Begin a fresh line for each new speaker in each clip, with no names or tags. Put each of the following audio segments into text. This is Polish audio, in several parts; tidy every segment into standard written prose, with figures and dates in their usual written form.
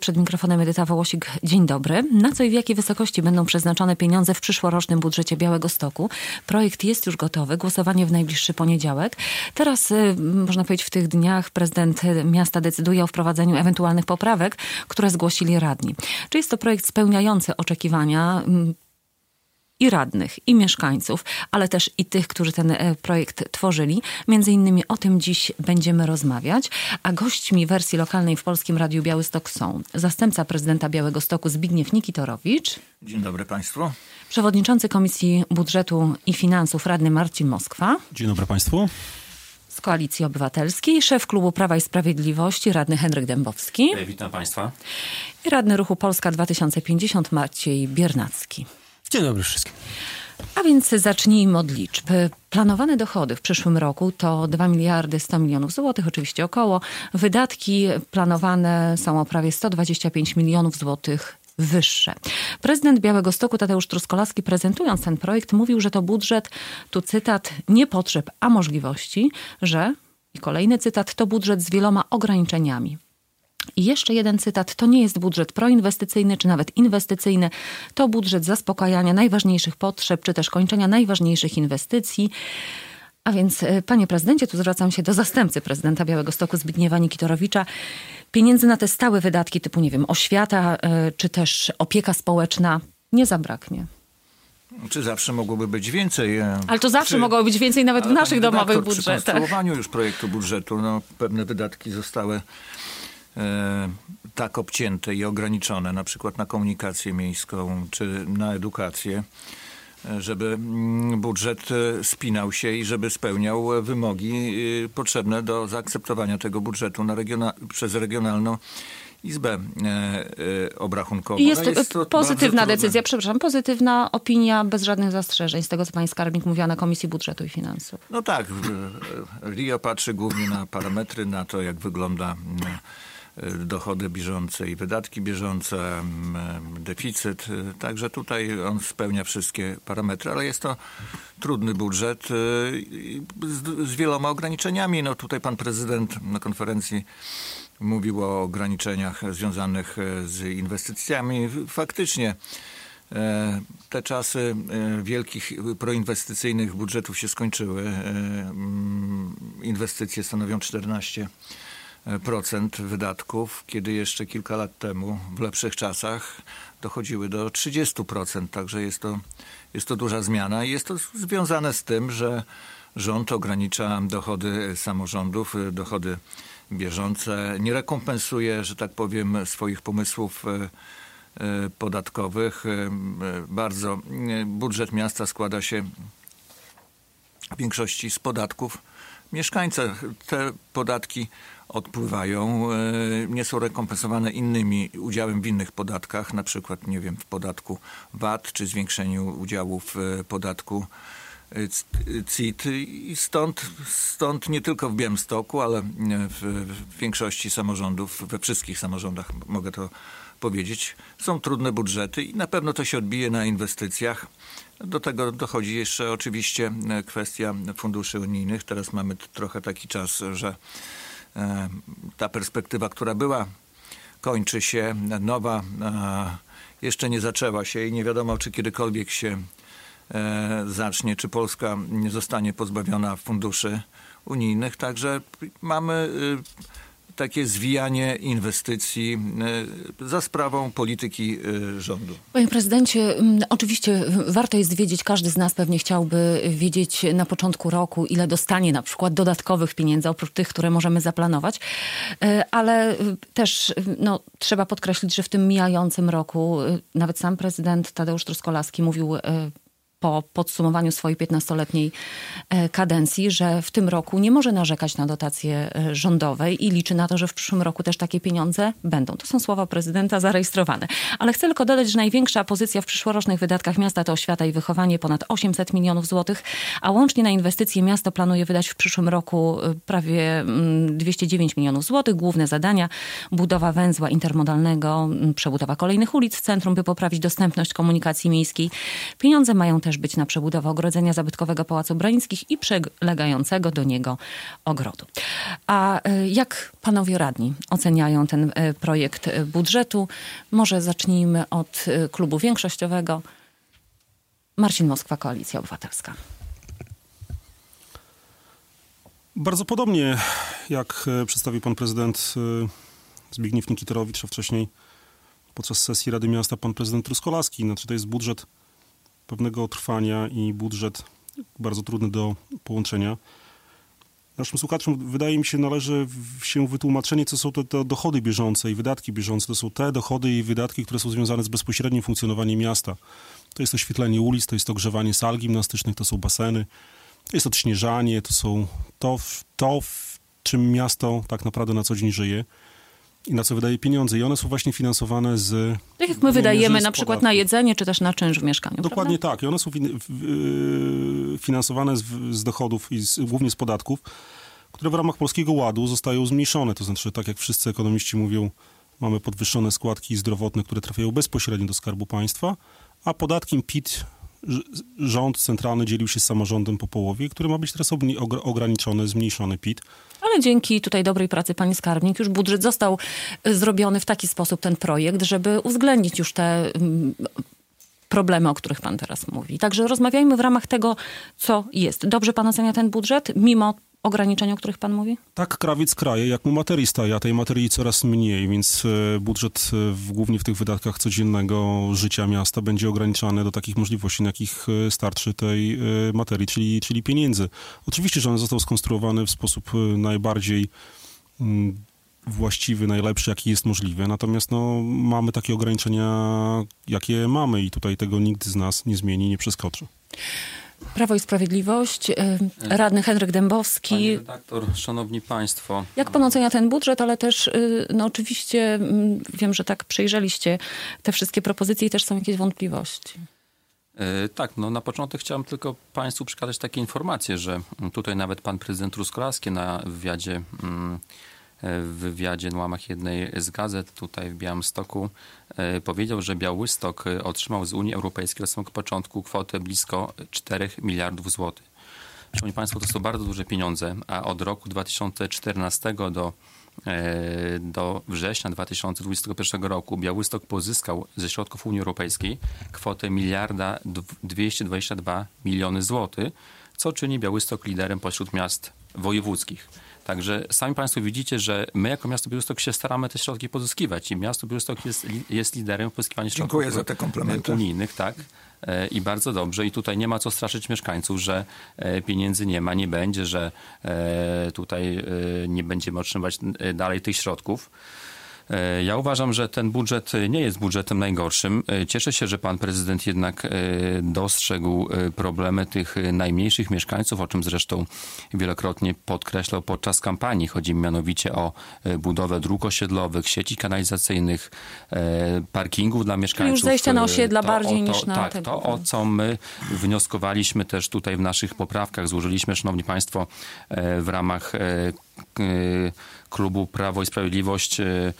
Przed mikrofonem Edyta Wołosik. Dzień dobry. Na co i w jakiej wysokości będą przeznaczone pieniądze w przyszłorocznym budżecie Białegostoku? Projekt jest już gotowy. Głosowanie w najbliższy poniedziałek. Teraz, można powiedzieć, w tych dniach prezydent miasta decyduje o wprowadzeniu ewentualnych poprawek, które zgłosili radni. Czy jest to projekt spełniający oczekiwania i radnych, i mieszkańców, ale też i tych, którzy ten projekt tworzyli. Między innymi o tym dziś będziemy rozmawiać. A gośćmi wersji lokalnej w Polskim Radiu Białystok są zastępca prezydenta Białegostoku Zbigniew Nikitorowicz.
Dzień dobry Państwu.
Przewodniczący Komisji Budżetu i Finansów radny Marcin Moskwa.
Dzień dobry Państwu.
Z Koalicji Obywatelskiej szef klubu Prawa i Sprawiedliwości radny Henryk Dębowski.
Witam Państwa.
I radny Ruchu Polska 2050 Maciej Biernacki.
Dzień dobry wszystkim.
A więc zacznijmy od liczb. Planowane dochody w przyszłym roku to 2 miliardy 100 milionów złotych, oczywiście około. Wydatki planowane są o prawie 125 milionów złotych wyższe. Prezydent Białegostoku Tadeusz Truskolaski, prezentując ten projekt, mówił, że to budżet, tu cytat, nie potrzeb, a możliwości, że, i kolejny cytat, to budżet z wieloma ograniczeniami. I jeszcze jeden cytat, to nie jest budżet proinwestycyjny, czy nawet inwestycyjny, to budżet zaspokajania najważniejszych potrzeb, czy też kończenia najważniejszych inwestycji. A więc, panie prezydencie, tu zwracam się do zastępcy prezydenta Białegostoku Zbigniewa Nikitorowicza. Pieniędzy na te stałe wydatki typu, nie wiem, oświata, czy też opieka społeczna nie zabraknie.
Czy zawsze mogłoby być więcej?
Ale to zawsze mogło być więcej nawet w naszych domowych budżetach.
Przy konstruowaniu już projektu budżetu pewne wydatki zostały tak obcięte i ograniczone, na przykład na komunikację miejską czy na edukację, żeby budżet spinał się i żeby spełniał wymogi potrzebne do zaakceptowania tego budżetu przez Regionalną Izbę Obrachunkową.
I jest pozytywna decyzja, pozytywna opinia bez żadnych zastrzeżeń z tego, co pani skarbnik mówiła na Komisji Budżetu i Finansów.
No tak, RIO patrzy głównie na parametry, na to, jak wygląda dochody bieżące i wydatki bieżące, deficyt. Także tutaj on spełnia wszystkie parametry, ale jest to trudny budżet z wieloma ograniczeniami. No tutaj pan prezydent na konferencji mówił o ograniczeniach związanych z inwestycjami. Faktycznie te czasy wielkich proinwestycyjnych budżetów się skończyły. Inwestycje stanowią 14% wydatków, kiedy jeszcze kilka lat temu, w lepszych czasach, dochodziły do 30%. Także jest to duża zmiana i jest to związane z tym, że rząd ogranicza dochody samorządów, dochody bieżące, nie rekompensuje, że tak powiem, swoich pomysłów podatkowych. Budżet miasta składa się w większości z podatków mieszkańca. Te podatki odpływają, nie są rekompensowane udziałem w innych podatkach, na przykład, nie wiem, w podatku VAT, czy zwiększeniu udziału w podatku CIT. I stąd nie tylko w Białymstoku, ale w większości samorządów, we wszystkich samorządach, mogę to powiedzieć, są trudne budżety i na pewno to się odbije na inwestycjach. Do tego dochodzi jeszcze oczywiście kwestia funduszy unijnych. Teraz mamy trochę taki czas, że ta perspektywa, która była, kończy się. Nowa jeszcze nie zaczęła się i nie wiadomo, czy kiedykolwiek się zacznie, czy Polska nie zostanie pozbawiona funduszy unijnych. Także mamy takie zwijanie inwestycji za sprawą polityki rządu.
Panie prezydencie, oczywiście warto jest wiedzieć, każdy z nas pewnie chciałby wiedzieć na początku roku, ile dostanie na przykład dodatkowych pieniędzy, oprócz tych, które możemy zaplanować, ale też trzeba podkreślić, że w tym mijającym roku nawet sam prezydent Tadeusz Truskolaski mówił po podsumowaniu swojej 15-letniej kadencji, że w tym roku nie może narzekać na dotacje rządowe i liczy na to, że w przyszłym roku też takie pieniądze będą. To są słowa prezydenta zarejestrowane. Ale chcę tylko dodać, że największa pozycja w przyszłorocznych wydatkach miasta to oświata i wychowanie, ponad 800 milionów złotych, a łącznie na inwestycje miasto planuje wydać w przyszłym roku prawie 209 milionów złotych. Główne zadania: budowa węzła intermodalnego, przebudowa kolejnych ulic w centrum, by poprawić dostępność komunikacji miejskiej. Pieniądze mają też też być na przebudowę ogrodzenia zabytkowego Pałacu Branickich i przylegającego do niego ogrodu. A jak panowie radni oceniają ten projekt budżetu? Może zacznijmy od klubu większościowego. Marcin Moskwa, Koalicja Obywatelska.
Bardzo podobnie, jak przedstawił pan prezydent Zbigniew Nikiterowicz, a wcześniej podczas sesji Rady Miasta pan prezydent Truskolaski. Znaczy, to jest budżet pewnego trwania i budżet bardzo trudny do połączenia. Naszym słuchaczom, wydaje mi się, należy się wytłumaczenie, co są te dochody bieżące i wydatki bieżące. To są te dochody i wydatki, które są związane z bezpośrednim funkcjonowaniem miasta. To jest oświetlenie ulic, to jest ogrzewanie sal gimnastycznych, to są baseny, to jest odśnieżanie, to są to, w czym miasto tak naprawdę na co dzień żyje i na co wydaje pieniądze. I one są właśnie finansowane z...
Tak jak my wydajemy na przykład na jedzenie, czy też na czynsz w mieszkaniu.
Dokładnie
prawda?
tak. I one są finansowane z dochodów i głównie z podatków, które w ramach Polskiego Ładu zostają zmniejszone. To znaczy, tak jak wszyscy ekonomiści mówią, mamy podwyższone składki zdrowotne, które trafiają bezpośrednio do Skarbu Państwa, a podatkiem PIT rząd centralny dzielił się z samorządem po połowie, który ma być teraz ograniczony, zmniejszony PIT.
Ale dzięki tutaj dobrej pracy pani skarbnik już budżet został zrobiony w taki sposób, ten projekt, żeby uwzględnić już te problemy, o których pan teraz mówi. Także rozmawiajmy w ramach tego, co jest. Dobrze pan ocenia ten budżet, mimo ograniczeń, o których pan mówi?
Tak krawiec kraje, jak mu materii staje, a tej materii coraz mniej, więc budżet głównie w tych wydatkach codziennego życia miasta będzie ograniczany do takich możliwości, na jakich starczy tej materii, czyli pieniędzy. Oczywiście, że on został skonstruowany w sposób najbardziej właściwy, najlepszy, jaki jest możliwy, natomiast mamy takie ograniczenia, jakie mamy i tutaj tego nikt z nas nie zmieni, nie przeskoczy.
Prawo i Sprawiedliwość, radny Henryk Dębowski.
Pani redaktor, szanowni państwo.
Jak pan ocenia ten budżet, ale też oczywiście wiem, że tak przejrzeliście te wszystkie propozycje i też są jakieś wątpliwości.
Tak, na początek chciałem tylko państwu przekazać takie informacje, że tutaj nawet pan prezydent Truskolaski na wywiadzie na łamach jednej z gazet tutaj w Białymstoku powiedział, że Białystok otrzymał z Unii Europejskiej od samego początku kwotę blisko 4 miliardów złotych. Szanowni państwo, to są bardzo duże pieniądze, a od roku 2014 do września 2021 roku Białystok pozyskał ze środków Unii Europejskiej kwotę 1 222 miliony złotych, co czyni Białystok liderem pośród miast wojewódzkich. Także sami państwo widzicie, że my jako miasto Białystok się staramy te środki pozyskiwać i miasto Białystok jest liderem w pozyskiwaniu środków
Dziękuję za te komplementy
unijnych, tak. I bardzo dobrze. I tutaj nie ma co straszyć mieszkańców, że pieniędzy nie ma, nie będzie, że tutaj nie będziemy otrzymywać dalej tych środków. Ja uważam, że ten budżet nie jest budżetem najgorszym. Cieszę się, że pan prezydent jednak dostrzegł problemy tych najmniejszych mieszkańców, o czym zresztą wielokrotnie podkreślał podczas kampanii. Chodzi mianowicie o budowę dróg osiedlowych, sieci kanalizacyjnych, parkingów dla mieszkańców.
Już zejście na osiedla bardziej niż na...
Tak, to o co my wnioskowaliśmy też tutaj w naszych poprawkach. Złożyliśmy, szanowni państwo, w ramach klubu Prawo i Sprawiedliwość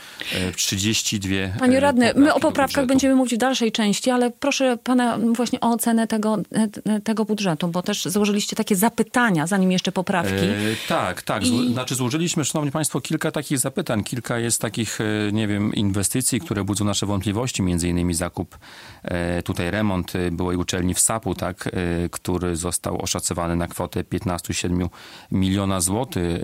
32
Panie radny, my o poprawkach
budżetu.
będziemy mówić w dalszej części, ale proszę pana właśnie o ocenę tego budżetu, bo też złożyliście takie zapytania, zanim jeszcze poprawki.
Tak. Znaczy złożyliśmy, szanowni państwo, kilka takich zapytań. Kilka jest takich, inwestycji, które budzą nasze wątpliwości. Między innymi zakup, tutaj remont byłej uczelni w Sapu, tak, który został oszacowany na kwotę 15,7 miliona złotych.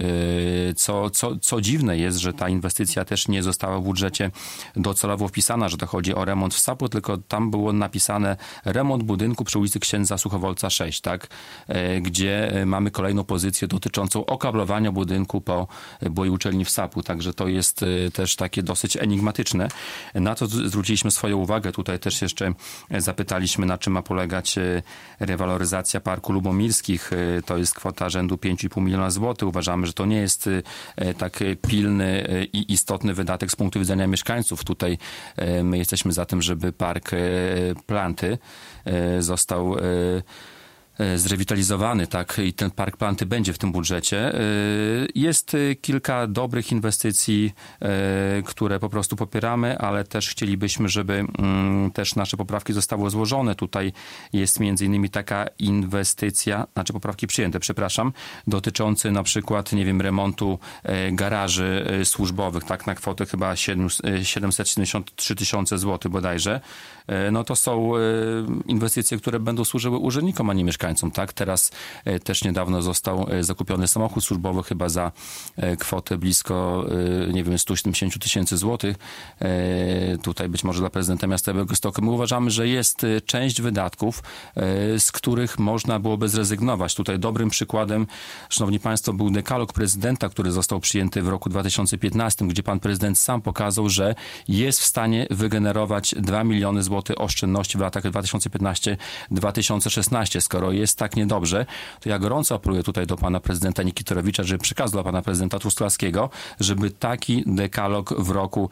Co dziwne jest, że ta inwestycja też nie została w budżecie docelowo wpisana, że to chodzi o remont w Sapu, tylko tam było napisane remont budynku przy ulicy Księdza Suchowolca 6, tak? Gdzie mamy kolejną pozycję dotyczącą okablowania budynku po byłej uczelni w Sapu. Także to jest też takie dosyć enigmatyczne. Na to zwróciliśmy swoją uwagę. Tutaj też jeszcze zapytaliśmy, na czym ma polegać rewaloryzacja Parku Lubomirskich. To jest kwota rzędu 5,5 miliona złotych. Uważamy, że to nie jest tak pilny i istotny wydatek z punktu widzenia mieszkańców. Tutaj my jesteśmy za tym, żeby Park Planty został zrewitalizowany, tak, i ten park planty będzie w tym budżecie. Jest kilka dobrych inwestycji, które po prostu popieramy, ale też chcielibyśmy, żeby też nasze poprawki zostały złożone. Tutaj jest między innymi taka inwestycja, poprawki przyjęte, dotyczące na przykład, remontu garaży służbowych, tak, na kwotę chyba 773 000 złotych bodajże. No to są inwestycje, które będą służyły urzędnikom, a nie mieszkańcom, tak. Teraz też niedawno został zakupiony samochód służbowy chyba za kwotę blisko, 170 000 złotych. Tutaj być może dla prezydenta miasta Białegostoku. My uważamy, że jest część wydatków, z których można byłoby zrezygnować. Tutaj dobrym przykładem, szanowni państwo, był dekalog prezydenta, który został przyjęty w roku 2015, gdzie pan prezydent sam pokazał, że jest w stanie wygenerować 2 miliony złotych oszczędności w latach 2015-2016. Skoro jest tak niedobrze, to ja gorąco apeluję tutaj do pana prezydenta Nikitorowicza, żeby przekazał dla pana prezydenta Truskolaskiego, żeby taki dekalog w roku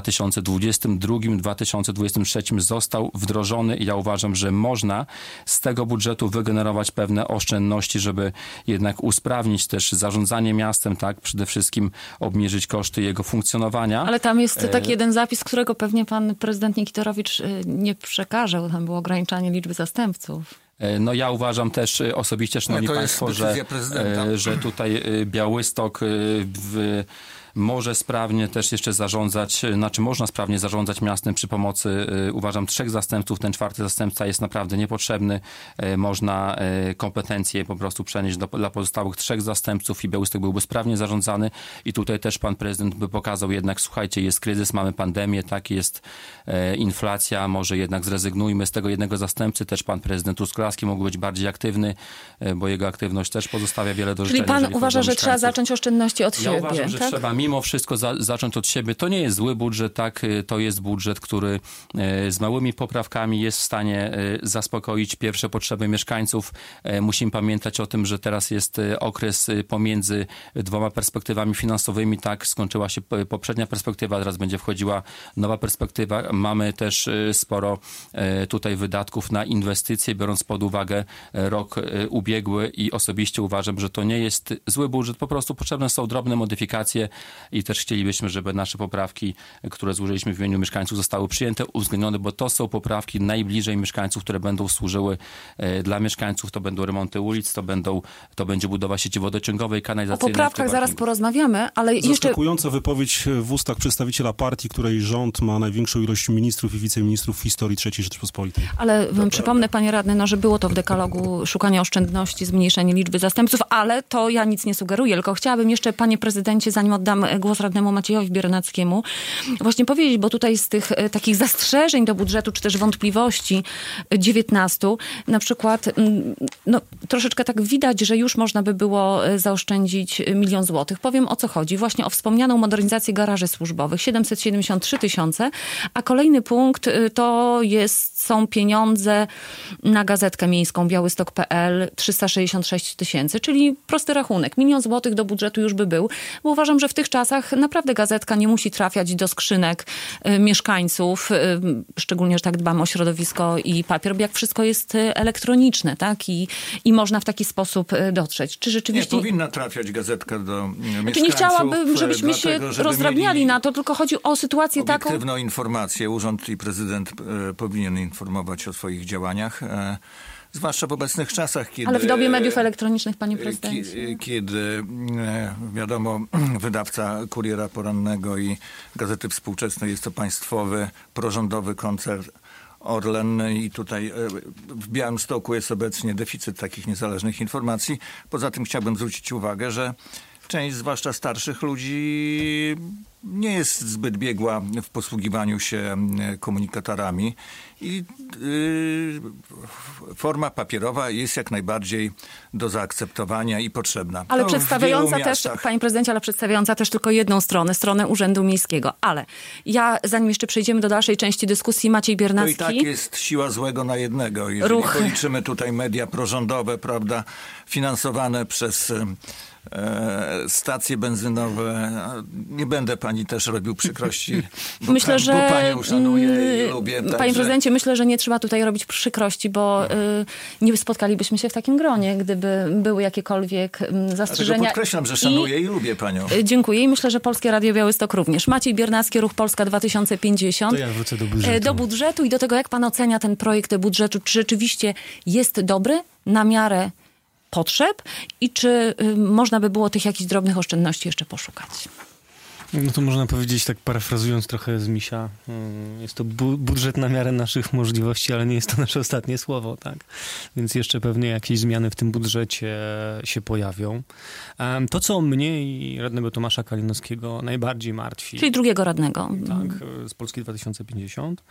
2022-2023 został wdrożony i ja uważam, że można z tego budżetu wygenerować pewne oszczędności, żeby jednak usprawnić też zarządzanie miastem, tak, przede wszystkim obniżyć koszty jego funkcjonowania.
Ale tam jest taki jeden zapis, którego pewnie pan prezydent Nikitorowicz nie przekaże, bo tam było ograniczanie liczby zastępców.
No ja uważam też osobiście, szanowni państwo, że tutaj Białystok może sprawnie też jeszcze zarządzać, można sprawnie zarządzać miastem przy pomocy, uważam, 3 zastępców. Ten 4. zastępca jest naprawdę niepotrzebny. Można kompetencje po prostu przenieść dla pozostałych 3 zastępców i Białystok byłby sprawnie zarządzany. I tutaj też pan prezydent by pokazał jednak, słuchajcie, jest kryzys, mamy pandemię, tak, jest inflacja, może jednak zrezygnujmy z tego jednego zastępcy. Też pan prezydent Truskolaski mógł być bardziej aktywny, bo jego aktywność też pozostawia wiele do życzenia.
Czyli pan uważa, że trzeba zacząć oszczędności od siebie?
Ja uważam, że trzeba mimo wszystko zacząć od siebie. To nie jest zły budżet, tak? To jest budżet, który z małymi poprawkami jest w stanie zaspokoić pierwsze potrzeby mieszkańców. Musimy pamiętać o tym, że teraz jest okres pomiędzy 2 perspektywami finansowymi, tak? Skończyła się poprzednia perspektywa, teraz będzie wchodziła nowa perspektywa. Mamy też sporo tutaj wydatków na inwestycje, biorąc pod uwagę rok ubiegły i osobiście uważam, że to nie jest zły budżet, po prostu potrzebne są drobne modyfikacje i też chcielibyśmy, żeby nasze poprawki, które złożyliśmy w imieniu mieszkańców, zostały przyjęte, uwzględnione, bo to są poprawki najbliżej mieszkańców, które będą służyły dla mieszkańców. To będą remonty ulic, to będzie budowa sieci wodociągowej, kanalizacyjnej.
O poprawkach zaraz porozmawiamy, ale jeszcze...
Zaskakująca wypowiedź w ustach przedstawiciela partii, której rząd ma największą ilość ministrów i wiceministrów w historii III Rzeczypospolitej.
Ale przypomnę, panie radny, że było to w dekalogu szukania oszczędności, zmniejszenie liczby zastępców, ale to ja nic nie sugeruję, tylko chciałabym jeszcze, panie prezydencie, zanim oddam głos radnemu Maciejowi Biernackiemu, właśnie powiedzieć, bo tutaj z tych takich zastrzeżeń do budżetu, czy też wątpliwości 19, na przykład troszeczkę tak widać, że już można by było zaoszczędzić 1 000 000 złotych. Powiem, o co chodzi. Właśnie o wspomnianą modernizację garaży służbowych, 773 000, a kolejny punkt to są pieniądze na gazetkę miejską białystok.pl 366 000, czyli prosty rachunek. 1 000 000 złotych do budżetu już by był, bo uważam, że w tych czasach naprawdę gazetka nie musi trafiać do skrzynek mieszkańców, szczególnie, że tak dbamy o środowisko i papier, bo jak wszystko jest elektroniczne, tak? I można w taki sposób dotrzeć. Czy rzeczywiście...
Nie powinna trafiać gazetka do mieszkańców.
Znaczy nie chciałabym, żebyśmy się rozdrabniali na to, tylko chodzi o sytuację taką...
Obiektywną informację. Urząd i prezydent powinien informować o swoich działaniach. Zwłaszcza w obecnych czasach, kiedy...
Ale w dobie mediów elektronicznych, panie prezydencie.
Kiedy, wiadomo, wydawca Kuriera Porannego i Gazety Współczesnej jest to państwowy, prorządowy koncern Orlen i tutaj w Białymstoku jest obecnie deficyt takich niezależnych informacji. Poza tym chciałbym zwrócić uwagę, że część, zwłaszcza starszych ludzi, nie jest zbyt biegła w posługiwaniu się komunikatorami i forma papierowa jest jak najbardziej do zaakceptowania i potrzebna.
Ale przedstawiająca też, panie prezydencie, przedstawiająca też tylko jedną stronę Urzędu Miejskiego. Ale zanim jeszcze przejdziemy do dalszej części dyskusji, Maciej Biernacki...
To i tak jest siła złego na jednego. Jeżeli policzymy tutaj media prorządowe, prawda, finansowane przez stacje benzynowe. Nie będę pani też robił przykrości,
Myślę, że
bo panią szanuję i lubię.
Panie prezydencie, myślę, że nie trzeba tutaj robić przykrości, bo nie spotkalibyśmy się w takim gronie, gdyby były jakiekolwiek zastrzeżenia.
Dlatego podkreślam, że szanuję i lubię panią.
Dziękuję i myślę, że Polskie Radio Białystok również. Maciej Biernacki, Ruch Polska 2050.
To ja wrócę do budżetu.
Do budżetu i do tego, jak pan ocenia ten projekt budżetu. Czy rzeczywiście jest dobry, na miarę potrzeb i czy można by było tych jakichś drobnych oszczędności jeszcze poszukać?
No to można powiedzieć, tak parafrazując trochę z Misia, jest to budżet na miarę naszych możliwości, ale nie jest to nasze ostatnie słowo, tak? Więc jeszcze pewnie jakieś zmiany w tym budżecie się pojawią. To, co mnie i radnego Tomasza Kalinowskiego najbardziej martwi...
Czyli drugiego radnego.
Tak, z Polski 2050.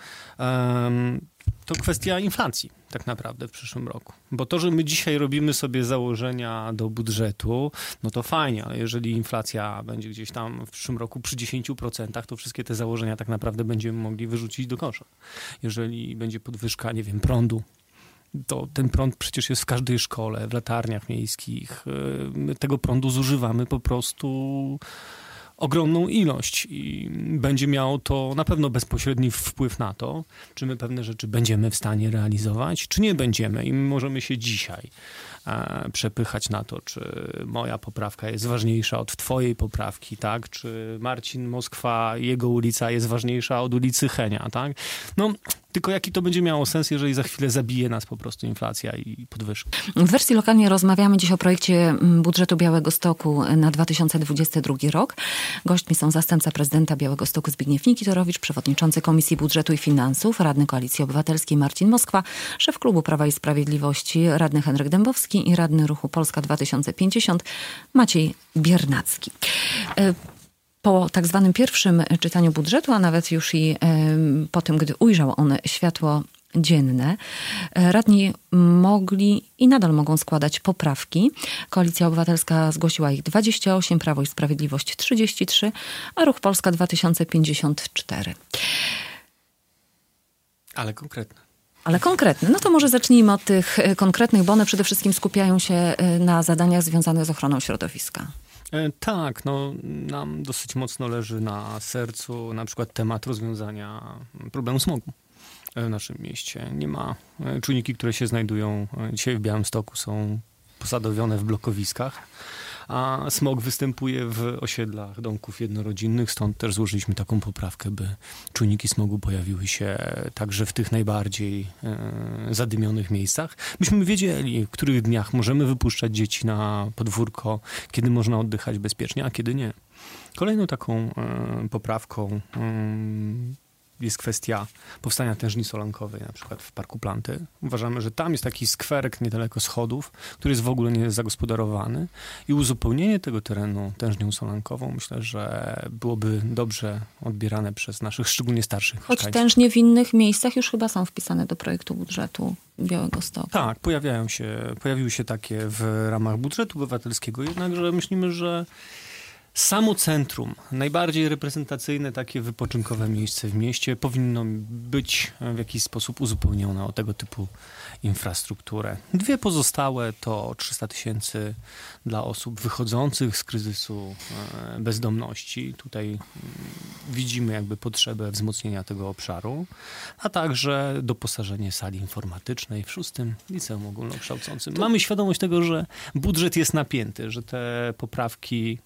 To kwestia inflacji tak naprawdę w przyszłym roku. Bo to, że my dzisiaj robimy sobie założenia do budżetu, no to fajnie, ale jeżeli inflacja będzie gdzieś tam w przyszłym roku przy 10%, to wszystkie te założenia tak naprawdę będziemy mogli wyrzucić do kosza. Jeżeli będzie podwyżka, nie wiem, prądu, to ten prąd przecież jest w każdej szkole, w latarniach miejskich. My tego prądu zużywamy po prostu ogromną ilość i będzie miało to na pewno bezpośredni wpływ na to, czy my pewne rzeczy będziemy w stanie realizować, czy nie będziemy. I my możemy się dzisiaj przepychać na to, czy moja poprawka jest ważniejsza od twojej poprawki, tak? Czy Marcin Moskwa, jego ulica jest ważniejsza od ulicy Henia, tak? No, tylko jaki to będzie miało sens, jeżeli za chwilę zabije nas po prostu inflacja i podwyżki.
W wersji lokalnie rozmawiamy dziś o projekcie budżetu Białegostoku na 2022 rok. Gośćmi są zastępca prezydenta Białegostoku Zbigniew Nikitorowicz, przewodniczący Komisji Budżetu i Finansów, radny Koalicji Obywatelskiej Marcin Moskwa, szef klubu Prawa i Sprawiedliwości, radny Henryk Dębowski i radny Ruchu Polska 2050 Maciej Biernacki. Po tak zwanym pierwszym czytaniu budżetu, a nawet już i po tym, gdy ujrzał on światło dzienne, radni mogli i nadal mogą składać poprawki. Koalicja Obywatelska zgłosiła ich 28, Prawo i Sprawiedliwość 33, a Ruch Polska 2054.
Ale konkretne.
Ale konkretne. No to może zacznijmy od tych konkretnych, bo one przede wszystkim skupiają się na zadaniach związanych z ochroną środowiska.
Tak, no nam dosyć mocno leży na sercu na przykład temat rozwiązania problemu smogu w naszym mieście. Nie ma czujniki, które się znajdują dzisiaj w Białymstoku, są posadowione w blokowiskach, a smog występuje w osiedlach domków jednorodzinnych, stąd też złożyliśmy taką poprawkę, by czujniki smogu pojawiły się także w tych najbardziej zadymionych miejscach. Byśmy wiedzieli, w których dniach możemy wypuszczać dzieci na podwórko, kiedy można oddychać bezpiecznie, a kiedy nie. Kolejną taką poprawką jest kwestia powstania tężni solankowej, na przykład w Parku Planty. Uważamy, że tam jest taki skwerek niedaleko schodów, który jest w ogóle nie zagospodarowany i uzupełnienie tego terenu tężnią solankową myślę, że byłoby dobrze odbierane przez naszych, szczególnie starszych
Choć
mieszkańców.
tężnie w innych miejscach już chyba są wpisane do projektu budżetu Białegostoku.
Tak, pojawiły się takie w ramach budżetu obywatelskiego, jednakże myślimy, że samo centrum, najbardziej reprezentacyjne takie wypoczynkowe miejsce w mieście powinno być w jakiś sposób uzupełnione o tego typu infrastrukturę. Dwie pozostałe to 300 000 dla osób wychodzących z kryzysu bezdomności. Tutaj widzimy jakby potrzebę wzmocnienia tego obszaru, a także doposażenie sali informatycznej w 6. Liceum Ogólnokształcącym. Mamy świadomość tego, że budżet jest napięty, że te poprawki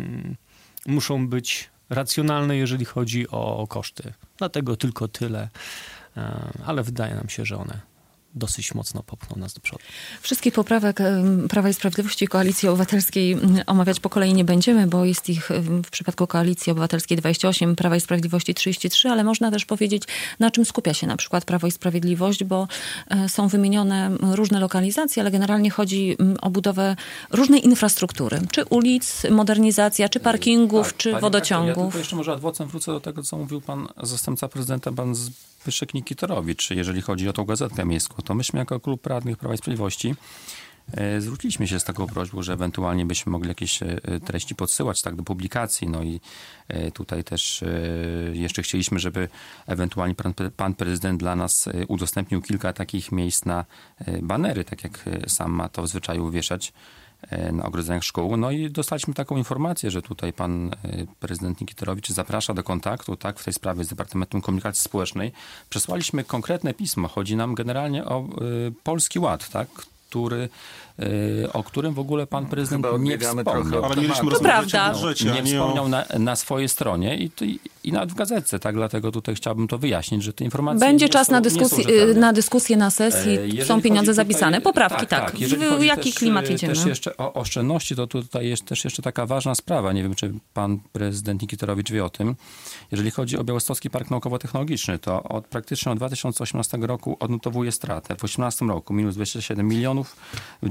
muszą być racjonalne, jeżeli chodzi o koszty. Dlatego tylko tyle, ale wydaje nam się, że one dosyć mocno popchną nas do przodu.
Wszystkich poprawek Prawa i Sprawiedliwości i Koalicji Obywatelskiej omawiać po kolei nie będziemy, bo jest ich w przypadku Koalicji Obywatelskiej 28, Prawa i Sprawiedliwości 33, ale można też powiedzieć, na czym skupia się na przykład Prawo i Sprawiedliwość, bo są wymienione różne lokalizacje, ale generalnie chodzi o budowę różnej infrastruktury, czy ulic, modernizacja, czy parkingów,
tak,
czy wodociągów.
Ja tylko jeszcze może adwocem wrócę do tego, co mówił pan zastępca prezydenta, pan Zbyszek Nikitorowicz, jeżeli chodzi o tą gazetkę miejską, to myśmy jako klub radnych Prawa i Sprawiedliwości zwróciliśmy się z taką prośbą, że ewentualnie byśmy mogli jakieś treści podsyłać tak do publikacji. No i tutaj też jeszcze chcieliśmy, żeby ewentualnie pan prezydent dla nas udostępnił kilka takich miejsc na banery, tak jak sam ma to w zwyczaju wieszać na ogrodzeniach szkół. No i dostaliśmy taką informację, że tutaj pan prezydent Nikiterowicz zaprasza do kontaktu, tak, w tej sprawie z Departamentem Komunikacji Społecznej. Przesłaliśmy konkretne pismo. Chodzi nam generalnie o Polski Ład, tak, o którym w ogóle pan prezydent nie wspomniał.
Ale mieliśmy
to prawda.
Nie wspomniał na swojej stronie i nawet w gazetce, tak? Dlatego tutaj chciałbym to wyjaśnić, że te informacje
będzie czas na dyskusję na sesji, są pieniądze zapisane, poprawki, tak. W jaki klimat jedziemy?
Też jeszcze o oszczędności, to tutaj jest też jeszcze taka ważna sprawa. Nie wiem, czy pan prezydent Nikiterowicz wie o tym. Jeżeli chodzi o Białostocki Park Naukowo-Technologiczny, to praktycznie od 2018 roku odnotowuje stratę. W 2018 roku minus 27 milionów, w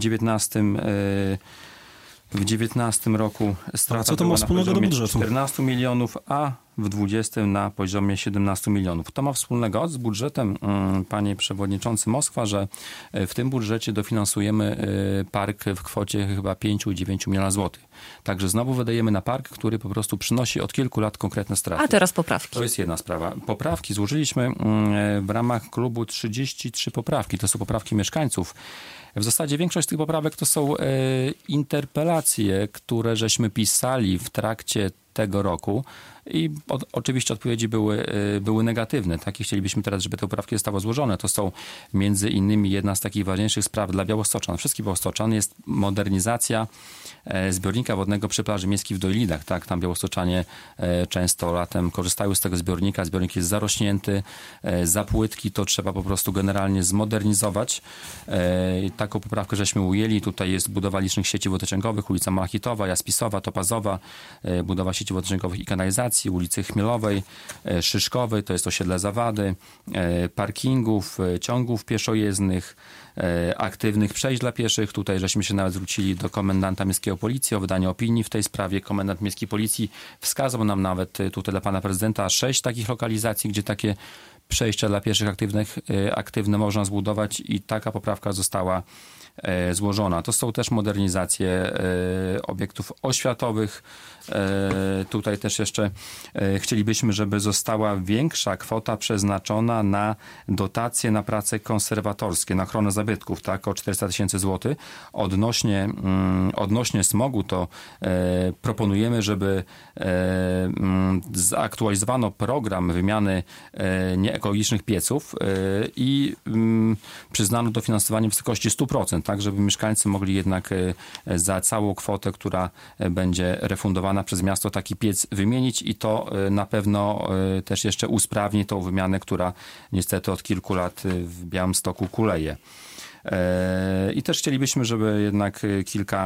2019 roku strata była na poziomie 14 milionów, a w 2020 na poziomie 17 milionów. To ma wspólnego z budżetem, panie przewodniczący, Moskwa, że w tym budżecie dofinansujemy park w kwocie chyba 5-9 milionów złotych. Także znowu wydajemy na park, który po prostu przynosi od kilku lat konkretne straty.
A teraz poprawki.
To jest jedna sprawa. Poprawki złożyliśmy w ramach klubu 33 poprawki. To są poprawki mieszkańców. W zasadzie większość z tych poprawek to są interpelacje, które żeśmy pisali w trakcie tego roku i oczywiście odpowiedzi były negatywne. Tak? I chcielibyśmy teraz, żeby te poprawki zostały złożone. To są między innymi jedna z takich ważniejszych spraw dla Białostoczan, wszystkich Białostoczan, jest modernizacja zbiornika wodnego przy plaży miejskiej w Dojlidach. Tak? Tam Białostoczanie często latem korzystają z tego zbiornika. Zbiornik jest zarośnięty, za płytki, to trzeba po prostu generalnie zmodernizować. Taką poprawkę żeśmy ujęli. Tutaj jest budowa licznych sieci wodociągowych, ulica Malachitowa, Jaspisowa, Topazowa, budowa sieci wodociągowych i kanalizacji, ulicy Chmielowej, Szyszkowej, to jest osiedle Zawady, parkingów, ciągów pieszojezdnych, aktywnych przejść dla pieszych. Tutaj żeśmy się nawet zwrócili do komendanta miejskiego policji o wydanie opinii w tej sprawie. Komendant miejskiej policji wskazał nam nawet tutaj dla pana prezydenta 6 takich lokalizacji, gdzie takie przejścia dla pieszych aktywne można zbudować i taka poprawka została złożona. To są też modernizacje obiektów oświatowych. Tutaj też jeszcze chcielibyśmy, żeby została większa kwota przeznaczona na dotacje na prace konserwatorskie, na ochronę zabytków, tak, o 400 000 złotych. Odnośnie smogu to proponujemy, żeby zaktualizowano program wymiany nieekologicznych pieców i przyznano dofinansowanie w wysokości 100%, tak, żeby mieszkańcy mogli jednak za całą kwotę, która będzie refundowana przez miasto, taki piec wymienić i to na pewno też jeszcze usprawni tą wymianę, która niestety od kilku lat w Białymstoku kuleje. I też chcielibyśmy, żeby jednak kilka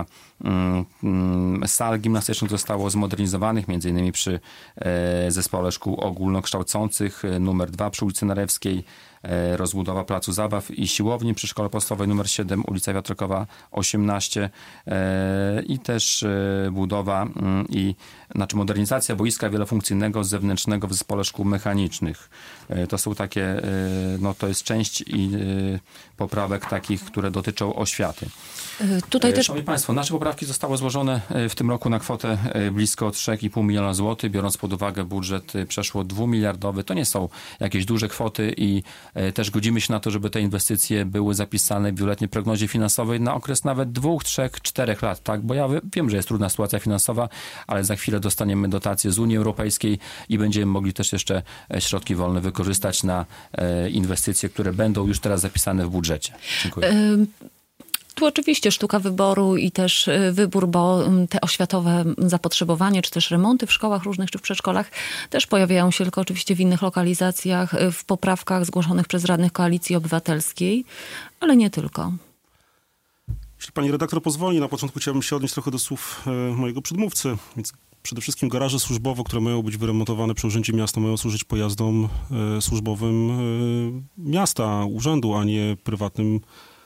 sal gimnastycznych zostało zmodernizowanych, między innymi przy Zespole Szkół Ogólnokształcących numer 2 przy ulicy Narewskiej, rozbudowa placu zabaw i siłowni przy Szkole Podstawowej numer 7, ulica Wiatrokowa 18 i też budowa modernizacja boiska wielofunkcyjnego zewnętrznego w Zespole Szkół Mechanicznych. To są takie, to jest część poprawek takich, które dotyczą oświaty.
Tutaj też...
Szanowni Państwo, nasze poprawki zostały złożone w tym roku na kwotę blisko 3,5 miliona złotych, biorąc pod uwagę budżet przeszło 2-miliardowy. To nie są jakieś duże kwoty i też godzimy się na to, żeby te inwestycje były zapisane w wieloletniej prognozie finansowej na okres nawet 2, 3, 4 lat, tak? Bo ja wiem, że jest trudna sytuacja finansowa, ale za chwilę dostaniemy dotacje z Unii Europejskiej i będziemy mogli też jeszcze środki wolne wykorzystać na inwestycje, które będą już teraz zapisane w budżecie. Dziękuję.
Tu oczywiście sztuka wyboru i też wybór, bo te oświatowe zapotrzebowanie, czy też remonty w szkołach różnych, czy w przedszkolach też pojawiają się, tylko oczywiście w innych lokalizacjach, w poprawkach zgłoszonych przez radnych Koalicji Obywatelskiej, ale nie tylko.
Jeśli pani redaktor pozwoli, na początku chciałbym się odnieść trochę do słów mojego przedmówcy. Więc przede wszystkim garaże służbowe, które mają być wyremontowane przy Urzędzie Miasta, mają służyć pojazdom służbowym miasta, urzędu, a nie prywatnym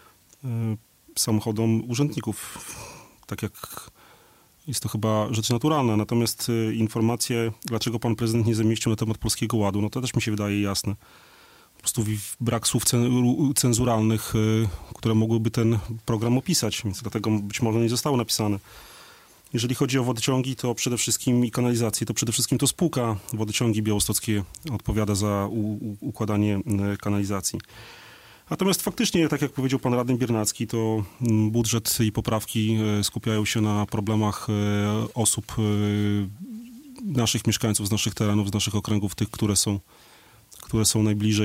samochodom urzędników. Tak jak jest to chyba rzecz naturalna. Natomiast informacje, dlaczego pan prezydent nie zamieścił na temat Polskiego Ładu, to też mi się wydaje jasne. Po prostu brak słów cenzuralnych, które mogłyby ten program opisać, więc dlatego być może nie zostało napisane. Jeżeli chodzi o wodociągi, to przede wszystkim i kanalizację, to przede wszystkim to spółka Wodociągi Białostockie odpowiada za układanie kanalizacji. Natomiast faktycznie, tak jak powiedział pan radny Biernacki, to budżet i poprawki skupiają się na problemach osób, naszych mieszkańców z naszych terenów, z naszych okręgów, tych, które są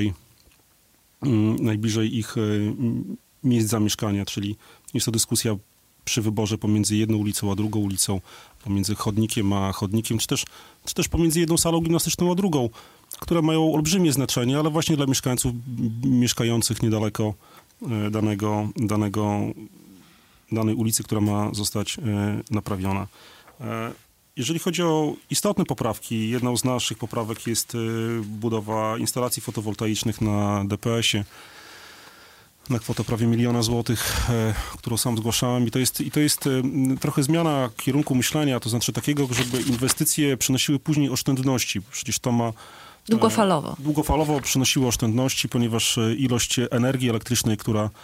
najbliżej ich miejsc zamieszkania, czyli jest to dyskusja przy wyborze pomiędzy jedną ulicą a drugą ulicą, pomiędzy chodnikiem a chodnikiem, czy też pomiędzy jedną salą gimnastyczną a drugą, które mają olbrzymie znaczenie, ale właśnie dla mieszkańców mieszkających niedaleko danej ulicy, która ma zostać naprawiona. Jeżeli chodzi o istotne poprawki, jedną z naszych poprawek jest budowa instalacji fotowoltaicznych na DPS-ie na kwotę prawie 1 000 000 złotych, którą sam zgłaszałem. I to jest trochę zmiana kierunku myślenia, to znaczy takiego, żeby inwestycje przynosiły później oszczędności. Przecież to ma... Długofalowo przynosiły oszczędności, ponieważ ilość energii elektrycznej,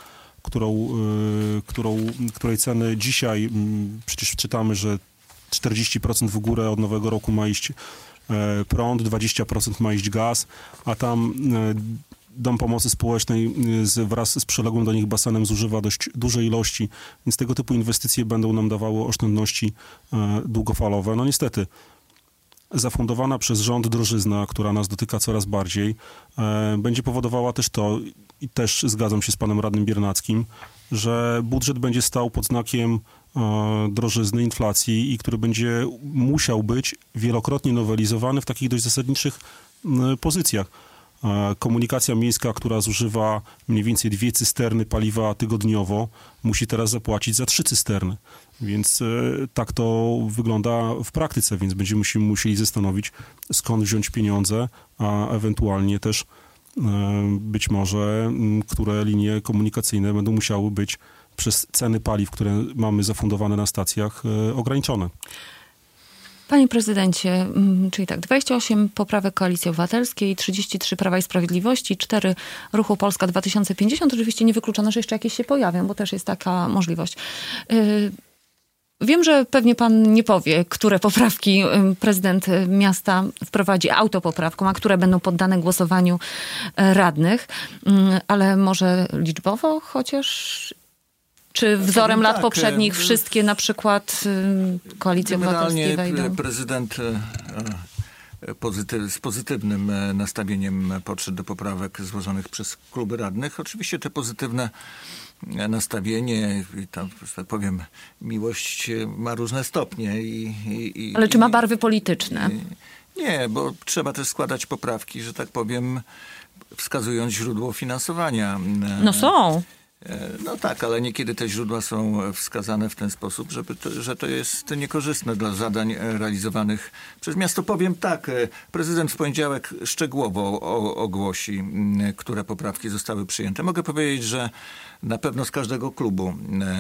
której ceny dzisiaj, przecież czytamy, że 40% w górę od nowego roku ma iść prąd, 20% ma iść gaz, a tam Dom Pomocy Społecznej wraz z przyległym do nich basenem zużywa dość duże ilości, więc tego typu inwestycje będą nam dawały oszczędności długofalowe. No niestety, zafundowana przez rząd drożyzna, która nas dotyka coraz bardziej, będzie powodowała też to, i też zgadzam się z panem radnym Biernackim, że budżet będzie stał pod znakiem drożyzny, inflacji i który będzie musiał być wielokrotnie nowelizowany w takich dość zasadniczych pozycjach. Komunikacja miejska, która zużywa mniej więcej 2 cysterny paliwa tygodniowo, musi teraz zapłacić za 3 cysterny. Więc tak to wygląda w praktyce, więc będziemy się musieli zastanowić, skąd wziąć pieniądze, a ewentualnie też być może, które linie komunikacyjne będą musiały być przez ceny paliw, które mamy zafundowane na stacjach, ograniczone.
Panie prezydencie, czyli tak, 28 poprawek Koalicji Obywatelskiej, 33 Prawa i Sprawiedliwości, 4 Ruchu Polska 2050. Oczywiście niewykluczone, że jeszcze jakieś się pojawią, bo też jest taka możliwość. Wiem, że pewnie pan nie powie, które poprawki prezydent miasta wprowadzi autopoprawką, a które będą poddane głosowaniu radnych, ale może liczbowo chociaż... Czy wzorem lat poprzednich wszystkie na przykład Koalicji Obywatelskiej wejdą?
Prezydent z pozytywnym nastawieniem podszedł do poprawek złożonych przez kluby radnych. Oczywiście te pozytywne nastawienie i tam, że tak powiem, miłość ma różne stopnie.
Ale czy ma barwy polityczne?
Nie, bo trzeba też składać poprawki, że tak powiem, wskazując źródło finansowania.
No są.
No tak, ale niekiedy te źródła są wskazane w ten sposób, że to jest niekorzystne dla zadań realizowanych przez miasto. Powiem tak, prezydent w poniedziałek szczegółowo ogłosi, które poprawki zostały przyjęte. Mogę powiedzieć, że na pewno z każdego klubu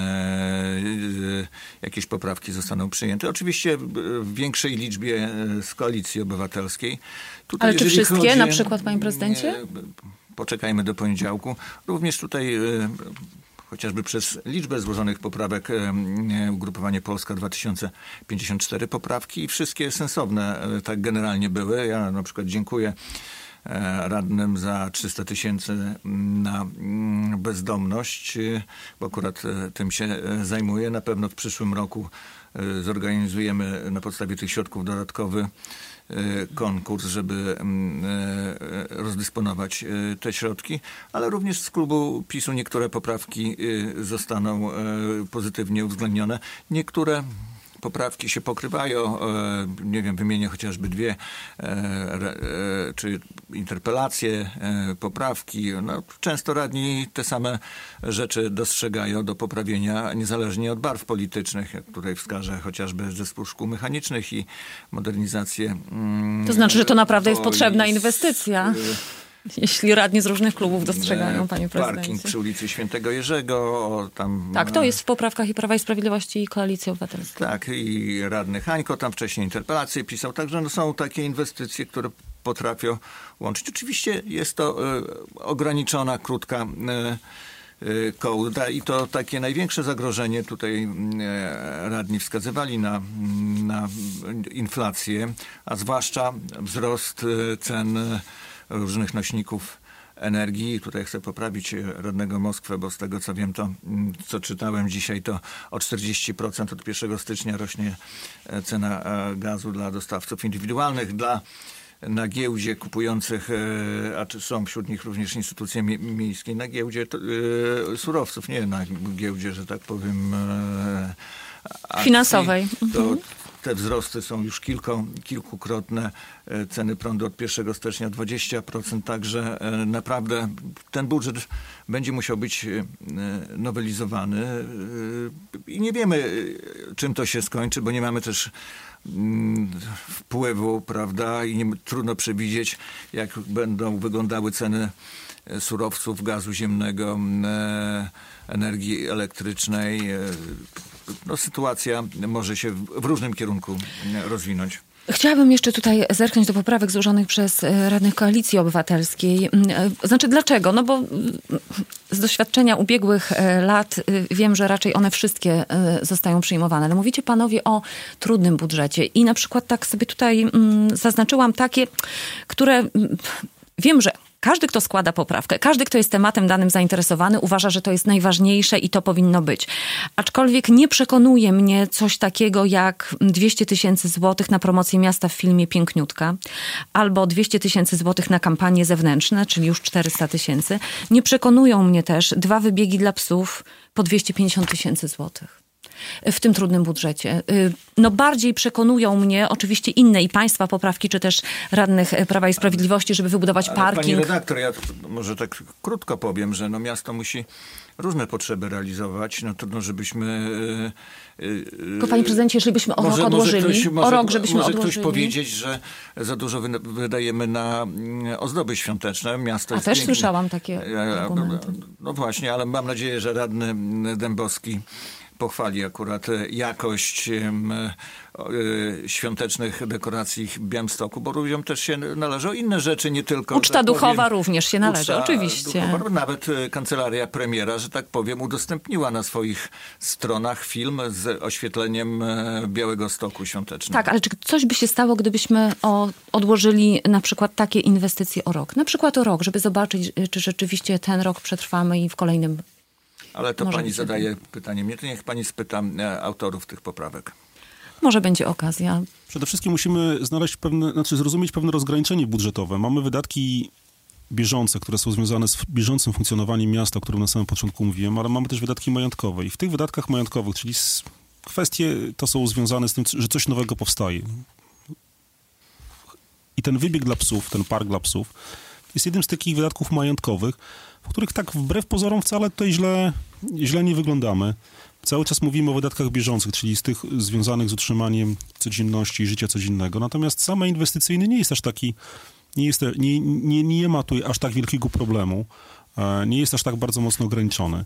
jakieś poprawki zostaną przyjęte. Oczywiście w większej liczbie z Koalicji Obywatelskiej. Tutaj,
ale czy wszystkie na przykład, panie prezydencie?
Poczekajmy do poniedziałku. Również tutaj chociażby przez liczbę złożonych poprawek ugrupowanie Polska 2054 poprawki i wszystkie sensowne tak generalnie były. Ja na przykład dziękuję radnym za 300 000 na bezdomność, bo akurat tym się zajmuję. Na pewno w przyszłym roku zorganizujemy na podstawie tych środków dodatkowy konkurs, żeby rozdysponować te środki, ale również z klubu PiS-u niektóre poprawki zostaną pozytywnie uwzględnione. Niektóre poprawki się pokrywają, nie wiem, wymienię chociażby 2, czy interpelacje, poprawki. No, często radni te same rzeczy dostrzegają do poprawienia, niezależnie od barw politycznych. Jak tutaj wskażę chociażby zespół szkół mechanicznych i modernizację.
To znaczy, że to naprawdę jest potrzebna inwestycja. Jeśli radni z różnych klubów dostrzegają, panie prezydencie.
Parking przy ulicy Świętego Jerzego. Tam,
tak, to jest w poprawkach i Prawa i Sprawiedliwości i Koalicji Obywatelskiej.
Tak, i radny Hańko tam wcześniej interpelacje pisał. Także są takie inwestycje, które potrafią łączyć. Oczywiście jest to ograniczona, krótka kołda i to takie największe zagrożenie. Tutaj radni wskazywali na inflację, a zwłaszcza wzrost cen różnych nośników energii. Tutaj chcę poprawić radnego Moskwę, bo z tego co wiem, to co czytałem dzisiaj, to o 40% od 1 stycznia rośnie cena gazu dla dostawców indywidualnych, na giełdzie kupujących, a czy są wśród nich również instytucje miejskie, na giełdzie surowców, nie na giełdzie, że tak powiem, akcji.
Finansowej.
To te wzrosty są już kilkukrotne. Ceny prądu od 1 stycznia 20%, także naprawdę ten budżet będzie musiał być nowelizowany i nie wiemy, czym to się skończy, bo nie mamy też wpływu, prawda, i trudno przewidzieć, jak będą wyglądały ceny surowców, gazu ziemnego, energii elektrycznej. No, sytuacja może się w różnym kierunku rozwinąć.
Chciałabym jeszcze tutaj zerknąć do poprawek złożonych przez radnych Koalicji Obywatelskiej. Znaczy dlaczego? No bo z doświadczenia ubiegłych lat wiem, że raczej one wszystkie zostają przyjmowane. Ale mówicie panowie o trudnym budżecie i na przykład tak sobie tutaj zaznaczyłam takie, które wiem, że każdy, kto składa poprawkę, każdy, kto jest tematem danym zainteresowany, uważa, że to jest najważniejsze i to powinno być. Aczkolwiek nie przekonuje mnie coś takiego jak 200 000 złotych na promocję miasta w filmie Piękniutka, albo 200 000 złotych na kampanie zewnętrzne, czyli już 400 000. Nie przekonują mnie też 2 wybiegi dla psów po 250 000 złotych. W tym trudnym budżecie. No bardziej przekonują mnie oczywiście inne i państwa poprawki, czy też radnych Prawa i Sprawiedliwości, żeby wybudować parking.
Pani redaktor, ja może tak krótko powiem, że no miasto musi różne potrzeby realizować. No trudno, żebyśmy...
Tylko panie prezydencie, jeżeli byśmy o rok odłożyli,
może ktoś powiedzieć, że za dużo wydajemy na ozdoby świąteczne. Miasto jest
też
piękne.
Słyszałam takie argumenty.
No właśnie, ale mam nadzieję, że radny Dębowski pochwali akurat jakość świątecznych dekoracji w Białymstoku, bo ludziom też się należą inne rzeczy, nie tylko...
Uczta duchowa również się należy, oczywiście.
Duchowa, nawet kancelaria premiera, że tak powiem, udostępniła na swoich stronach film z oświetleniem Białegostoku świątecznego.
Tak, ale czy coś by się stało, gdybyśmy odłożyli na przykład takie inwestycje o rok? Na przykład o rok, żeby zobaczyć, czy rzeczywiście ten rok przetrwamy i w kolejnym...
Ale to pani zadaje pytanie mnie, to niech pani spyta autorów tych poprawek.
Może będzie okazja.
Przede wszystkim musimy zrozumieć pewne rozgraniczenie budżetowe. Mamy wydatki bieżące, które są związane z bieżącym funkcjonowaniem miasta, o którym na samym początku mówiłem, ale mamy też wydatki majątkowe. I w tych wydatkach majątkowych, czyli kwestie to są związane z tym, że coś nowego powstaje. I ten wybieg dla psów, ten park dla psów, jest jednym z takich wydatków majątkowych, w których tak wbrew pozorom wcale tutaj źle nie wyglądamy. Cały czas mówimy o wydatkach bieżących, czyli z tych związanych z utrzymaniem codzienności i życia codziennego. Natomiast same inwestycyjny nie jest aż taki, nie ma tu aż tak wielkiego problemu. Nie jest aż tak bardzo mocno ograniczony.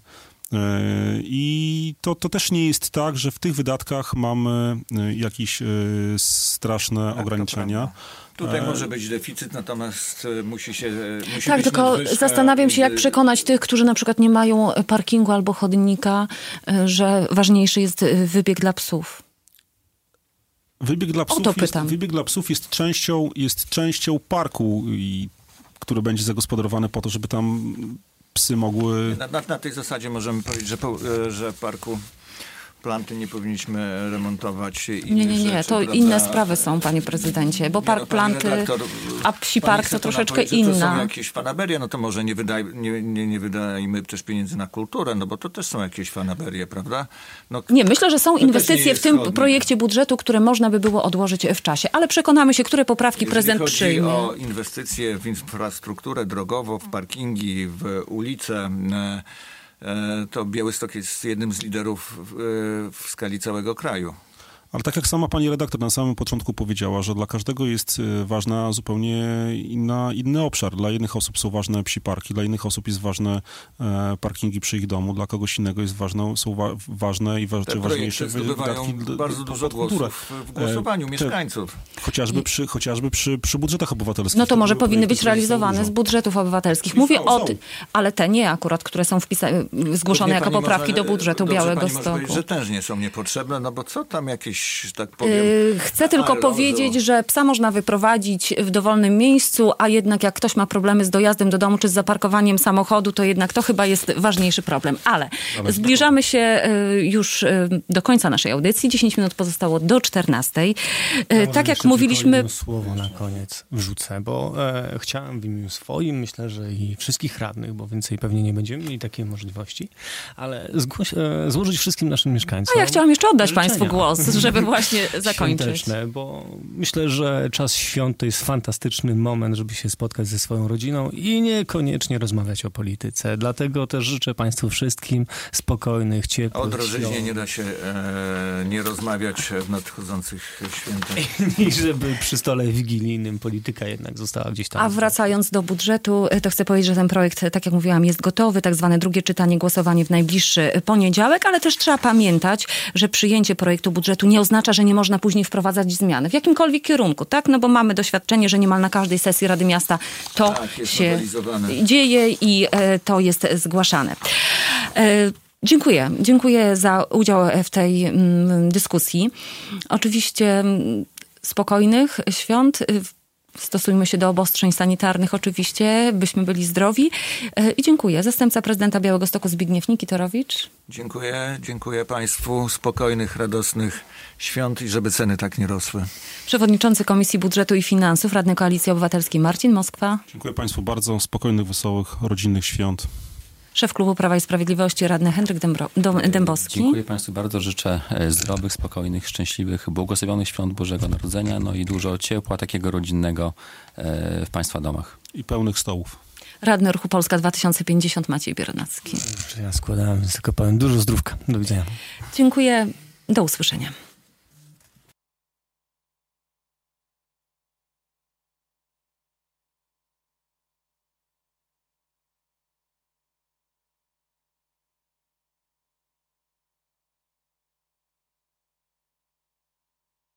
I to też nie jest tak, że w tych wydatkach mamy jakieś straszne ograniczenia.
Tutaj może być deficyt, natomiast musi
tak,
być
tylko
nadwyżka.
zastanawiam się, jak przekonać tych, którzy na przykład nie mają parkingu albo chodnika, że ważniejszy jest wybieg dla psów.
Wybieg dla psów jest częścią parku, który będzie zagospodarowany po to, żeby tam psy mogły...
Na tej zasadzie możemy powiedzieć, że parku Planty nie powinniśmy remontować.
Nie. To inne sprawy są, panie prezydencie, bo park Planty, a psi park to troszeczkę inna.
To są jakieś fanaberie, no to może nie wydajmy też pieniędzy na kulturę, no bo to też są jakieś fanaberie, prawda? No,
nie, myślę, że są inwestycje w tym projekcie budżetu, które można by było odłożyć w czasie, ale przekonamy się, które poprawki prezydent przyjmie.
Jeżeli chodzi o inwestycje w infrastrukturę drogową, w parkingi, w ulice, to Białystok jest jednym z liderów w skali całego kraju.
Ale tak jak sama pani redaktor na samym początku powiedziała, że dla każdego jest ważna zupełnie inny obszar. Dla jednych osób są ważne psi parki, dla innych osób jest ważne parkingi przy ich domu, dla kogoś innego są ważne i ważniejsze
wydatki bardzo dużo głosów w głosowaniu mieszkańców.
Chociażby przy budżetach obywatelskich.
No to może powinny być realizowane z budżetów obywatelskich. Mówię ale te nie akurat, które są zgłoszone jako poprawki do budżetu Białegostoku.
Pani może powiedzieć, że też nie są niepotrzebne, no bo co tam jakieś jakiś, tak powiem...
Chcę tylko powiedzieć, że psa można wyprowadzić w dowolnym miejscu, a jednak jak ktoś ma problemy z dojazdem do domu czy z zaparkowaniem samochodu, to jednak to chyba jest ważniejszy problem. Ale zbliżamy się już do końca naszej audycji. 10 minut pozostało do 14. Tak jak mówiliśmy...
Jedno słowo na koniec wrzucę, bo chciałem w imieniu swoim, myślę, że i wszystkich radnych, bo więcej pewnie nie będziemy mieli takiej możliwości, ale złożyć wszystkim naszym mieszkańcom.
A ja chciałam jeszcze oddać
życzenia.
Państwu głos, żeby właśnie zakończyć.
Świąteczne, bo myślę, że czas świąt to jest fantastyczny moment, żeby się spotkać ze swoją rodziną i niekoniecznie rozmawiać o polityce. Dlatego też życzę Państwu wszystkim spokojnych, ciepłych
Od rodzinie
świąt.
nie da się nie rozmawiać w nadchodzących świętach.
I żeby przy stole wigilijnym polityka jednak została gdzieś tam.
A wracając do budżetu, to chcę powiedzieć, że ten projekt, tak jak mówiłam, jest gotowy, tak zwane drugie czytanie, głosowanie w najbliższy poniedziałek, ale też trzeba pamiętać, że przyjęcie projektu budżetu nie oznacza, że nie można później wprowadzać zmian w jakimkolwiek kierunku, tak? No bo mamy doświadczenie, że niemal na każdej sesji Rady Miasta to się dzieje i to jest zgłaszane. Dziękuję za udział w tej dyskusji. Oczywiście spokojnych świąt. Stosujmy się do obostrzeń sanitarnych oczywiście, byśmy byli zdrowi. I dziękuję. Zastępca prezydenta Białegostoku Zbigniew Nikitorowicz.
Dziękuję Państwu. Spokojnych, radosnych świąt i żeby ceny tak nie rosły.
Przewodniczący Komisji Budżetu i Finansów, radny Koalicji Obywatelskiej Marcin Moskwa.
Dziękuję Państwu bardzo. Spokojnych, wesołych, rodzinnych świąt.
Szef Klubu Prawa i Sprawiedliwości, radny Henryk Dębowski.
Dziękuję Państwu bardzo. Życzę zdrowych, spokojnych, szczęśliwych, błogosławionych świąt Bożego Narodzenia, no i dużo ciepła takiego rodzinnego w Państwa domach.
I pełnych stołów.
Radny Ruchu Polska 2050 Maciej Biernacki.
Ja składałem, więc tylko powiem dużo zdrówka. Do widzenia.
Dziękuję. Do usłyszenia.